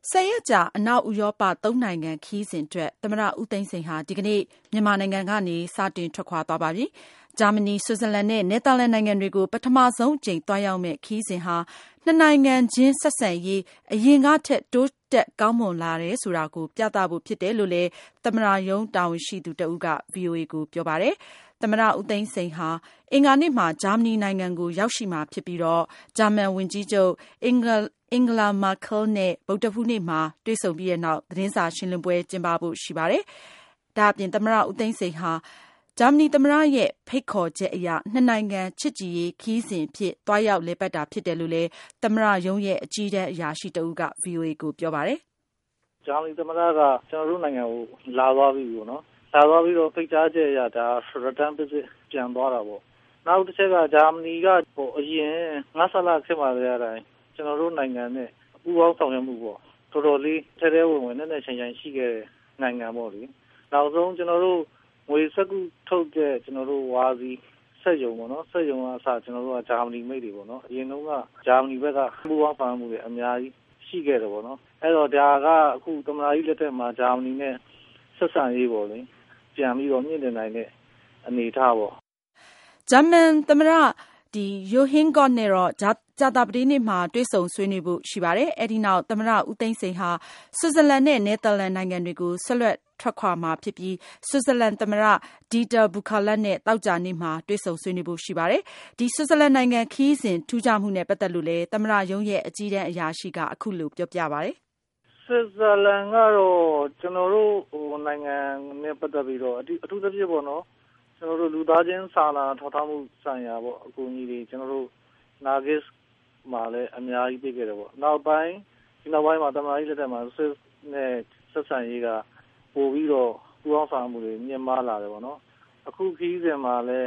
10 ရက်ကြာအနောက်ဥရောပ3နိုင်ငံခရီးစဉ်အတွက်သမ္မတဦးသိန်းစိန်ဟာဒီကနေ့မြန်မာနိုင်ငံကနေစတင်ထွက်ခွာသွားပါပြီ။ဂျာမနီ၊ဆွစ်ဇာလန်နဲ့နယ်သာလန်နိုင်ငံတွေကိုပထမဆုံးအကြိမ်သွားရောက်မယ့်ခရီးစဉ်ဟာနှစ်နိုင်ငံချင်းဆက်ဆံရေးအရင်ကထက်တိုးတက်ကောင်းမွန်လာတယ်ဆိုတာကိုပြသဖို့ဖြစ်တယ်လို့လည်းသမ္မတရုံးတာဝန်ရှိသူတဦးက VOA ကိုပြောပါတယ်။သမ္မတဦးသိန်းစိန်ဟာအင်္ဂါနေ့မှာဂျာမနီနိုင်ငံကိုရောက်ရှိမှာဖြစ်ပြီးတော့ဂျာမန်ဝန်ကြီးချုပ်အင်္ဂလာမာကယ်နဲ့ဗုဒ္ဓဟူးနေ့မှာတွေ့ဆုံပြီးတဲ့နောက်သတင်းစာရှင်းလင်းပွဲကျင်းပဖို့ရှိပါတယ်။ဒါအပြင်သမ္မတဦးသိန်းစိန်ဟာဂျာမနီသမ္မတရဲ့ဖိတ်ခေါ်ချက်အရနှစ်နိုင်ငံချစ်ကြည်ရေးခရီးစဉ်ဖြစ်သွားရောက်လည်ပတ်တာဖြစ်တယ်လို့လည်းသမ္မတရုံးရဲ့အကြီးတန်းအရာရှိတဦးက VOA ကိုပြောပါတယ်။ဂျာမနီသမ္မတကကျွန်တော်တို့နိုင်ငံကိုလာသွားပြီပေါ့နော်။လာသွားပြီးတော့ဖိတ်ကြားချက်အရဒါ return visit ပြန်သွားတာပေါ့။နောက်တစ်ချက်ကဂျာမနီကအရင်ငါးဆလခေတ်မှာလည်းအတိုင်းကျွန်တော်တို့နိုင်ငံနဲ့ပူးပေါင်းဆောင်ရွက်မှုပေါ့တော်တော်လေးထဲထဲဝင်ဝင်နဲ့ချိန်ရှိခဲ့တဲ့နိုင်ငံပေါ့လေနောက်ဆုံးကျွန်တော်တို့ငွေစက္ကူထုတ်တဲ့ကျွန်တော်တို့ဝါစီစက်ယုံပေါ့နော်စက်ယုံကအစကျွန်တော်တို့ကဂျာမနီမိတ်တွေပေါ့နော်အရင်တုန်းကဂျာမနီဘက်ကပူးပေါင်းဆောင်ရွက်မှုတွေအများကြီးရှိခဲ့တယ်ပေါ့နော်အဲ့တော့ဒါကအခုသမ္မတကြီးလက်ထက်မှာဂျာမနီနဲ့ဆက်ဆံရေးပေါ့လေပြန်ပြီးတော့မြင့်တင်နိုင်တဲ့အနေအထားပေါ့ဂျာမန်သမ္မတယိုဟင်းကော့နဲ့တော့ကြာသပတေးနေ့မှာတွေ့ဆုံဆွေးနွေးဖို့ရှိပါတယ်။အဲဒီနောက်သမ္မတဦးသိန်းစိန်ဟာဆွစ်ဇာလန်နဲ့နယ်သာလန်နိုင်ငံတွေကိုဆက်လက်ထွက်ခွာမှာဖြစ်ပြီးဆွစ်ဇာလန်သမ္မတဒီတာဘူခါလတ်နဲ့သောကြာနေ့မှာတွေ့ဆုံဆွေးနွေးဖို့ရှိပါတယ်။ဒီဆွစ်ဇာလန်နိုင်ငံခရီးစဉ်ထူးခြားမှုနဲ့ပတ်သက်လို့လည်းသမ္မတရုံးရဲ့အကြီးတန်းအရာရှိကအခုလိုပြောပြပါတယ်။ဆွစ်ဇာလန်ကတော့ကျွန်တော်တို့နိုင်ငံနဲ့ပတ်သက်ပြီးတော့အထူးသဖြင့်ပေါ့နော်ကျွန်တော်တို့လူသားချင်းစာနာထောက်ထားမှုဆိုင်ရာပေါ့အကူအညီတွေကျွန်တော်တို့နာဂစ်မှာလည်းအများကြီးပေးခဲ့တယ်ပေါ့နောက်ပိုင်းမှာတမန်ကြီးလက်ထက်မှာဆွစ်နဲ့ဆက်ဆံရေးကပို့ပြီးတော့ပူးပေါင်းဆောင်မှုတွေမြင့်မားလာတယ်ပေါ့နော်အခုခီးစဉ်မှာလည်း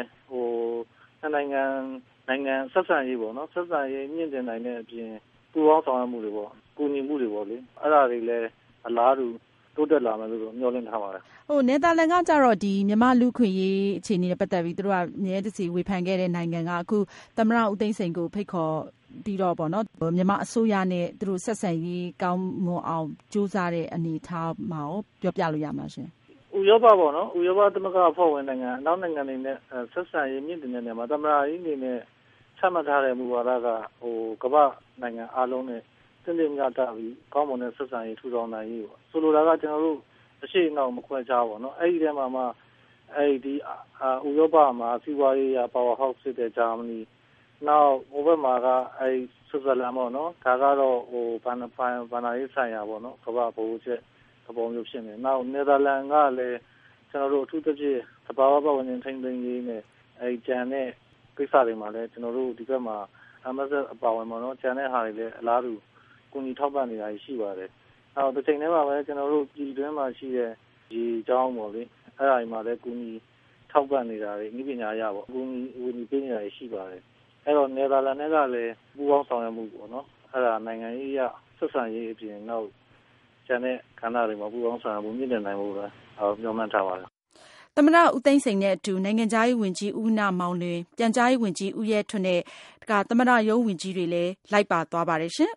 နိုင်ငံဆက်ဆံရေးပေါ့နော်ဆက်ဆံရေးမြင့်တင်နိုင်တဲ့အပြင်ပူးပေါင်းဆောင်မှုတွေပေါ့ကူညီမှုတွေပေါ့လေအဲ့ဒါတွေလည်းအလားတူတိုးတက်လာမယ်လို့မျှော်လင့်ထားပါတယ်နယ်သာလန်ကကြတော့မြန်မာလူခွင့်ရေးအခြေအနေနဲ့ပတ်သက်ပြီးသူတို့ကမြဲတစေဝေဖန်ခဲ့တဲ့နိုင်ငံကအခုသမ္မတဦးသိန်းစိန်ကိုဖိတ်ခေါ်ပြီးတော့ပေါ့နော်မြန်မာအစိုးရနဲ့သူတို့ဆက်ဆံရေးကောင်းမွန်အောင်ကြိုးစားတဲ့အနေအထားမှာပြောပြလို့ရမှာရှင်ဥရောပပေါ့နော်ဥရောပသမဂ္ဂအဖွဲ့ဝင်နိုင်ငံနောက်နိုင်ငံတွေနဲ့ဆက်ဆံရေးမြင့်တင်တဲ့နေရာမှာသမ္မတကြီးအနေနဲ့ချမှတ်ထားတဲ့မူဝါဒကကမ္ဘာနိုင်ငံအားလုံးနဲ့တည်တည်မြတ်တာပြီးကောင်းမွန်တဲ့ဆက်ဆံရေးထူထောင်နိုင်ရေးပေါ့ဆိုလိုတာကကျွန်တော်တို့အရှိအနောက်မခွဲခြားပါတော့အဲ့ဒီထဲမှာမှဒီဥရောပမှာစီးပွားရေးရာ power house ဖြစ်တဲ့ဂျာမနီနောက်ဟိုဘက်မှာကဆွစ်ဇာလန်ပေါ့နော်ဒါကတော့ဘန်နာရေးဆိုင်ရာပေါ့နော်ကမ္ဘာဘိုးချက်သဘောမျိုးဖြစ်နေနောက်နယ်သာလန်ကလည်းကျွန်တော်တို့အထူးသဖြင့်သဘာဝပတ်ဝန်းကျင်ထိန်းသိမ်းရေးနဲ့ကျန်တဲ့ကိစ္စတွေမှာလည်းကျွန်တော်တို့ဒီဘက်မှာအမဆက်အပါဝင်ပေါ့နော်ကျန်တဲ့ဟာတွေလည်းအလားတူကူညီထောက်ပံ့နေတာရှိပါတယ်နောက်တစ်ချိန်တည်းမှာပဲကျွန်တော်တို့ပြည်တွင်းမှာရှိတဲ့ဒီအကြောင်းပေါ့လေအဲ့ဒါတွေမှာလည်းကူညီထောက်ပံ့နေတာတွေဤပညာရပေါ့ကူညီပေးနေတာရှိပါတယ်အဲ့တော့နယ်သာလန်နဲ့ကလည်းပူးပေါင်းဆောင်ရွက်မှုပေါ့နော်အဲ့ဒါနိုင်ငံရေးအရဆက်ဆံရေးအပြင်နောက်ကျန်တဲ့ကဏ္ဍတွေမှာပူးပေါင်းဆောင်ရွက်မှုမြင့်တင်နိုင်ဖို့ပဲမျှော်မှန်းထားပါတယ်သမ္မတဦးသိန်းစိန်နဲ့အတူနိုင်ငံခြားရေးဝန်ကြီးဦးနမောင်လွင်ပြန်ကြားရေးဝန်ကြီးဦးရဲထွဋ်နဲ့သမ္မတရုံးဝန်ကြီးတွေလည်းလိုက်ပါသွားပါတယ်ရှင်